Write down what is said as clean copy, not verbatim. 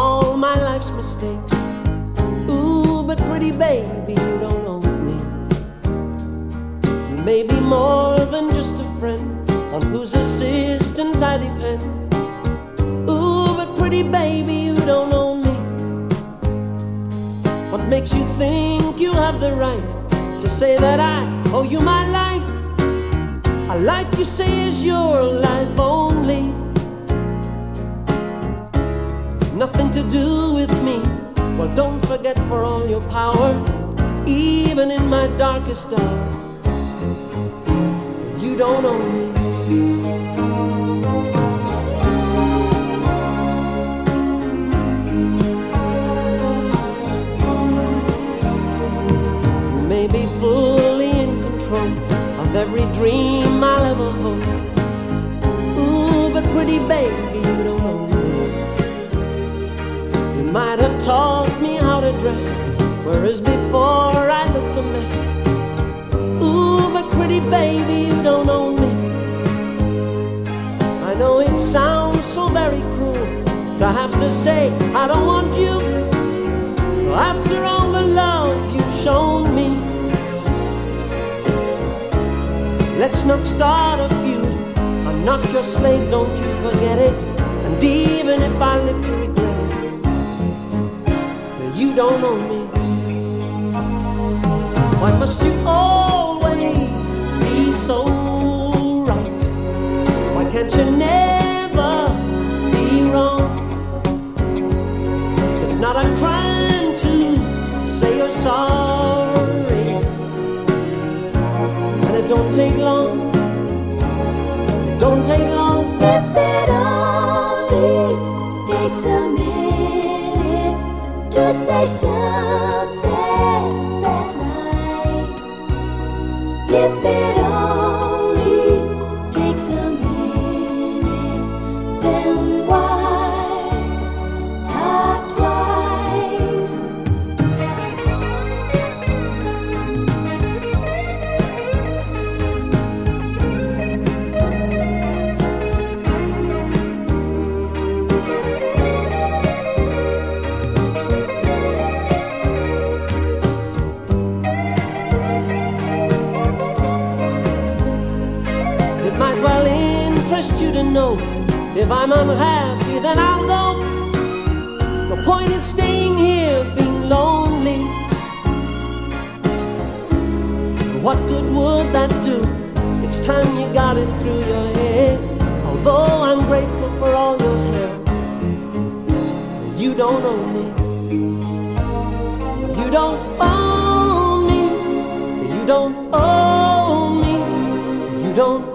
all my life's mistakes. Ooh, but pretty baby, you don't own me. You may be more than just a friend on whose assistance I depend. Ooh, but pretty baby, you don't own me. What makes you think you have the right to say that I owe you my life? A life you say is your life only. Nothing to do with me. Well, don't forget, for all your power, even in my darkest hour, you don't own me. You may be fully in control of every dream I'll ever hold. Ooh, but pretty baby, you don't own me. You might have taught me how to dress, whereas before I looked a mess. Ooh, but pretty baby, you don't own me. I know it sounds so very cruel to have to say I don't want you, after all the love you've shown me. Let's not start a feud. I'm not your slave, don't you forget it. And even if I live to regret it, you don't own me. Why must you always be so right? Why can't you never be wrong? It's not a crime to say you're sorry, and it don't take long. It don't take long. If it only takes a minute to say something that's nice. If it only takes a minute, then why not twice? It might well interest you to know, if I'm unhappy, then I'll go. No point in staying here being lonely. What good would that do? It's time you got it through your head. Although I'm grateful for all your help, you don't own me. You don't own me. You don't own me. You don't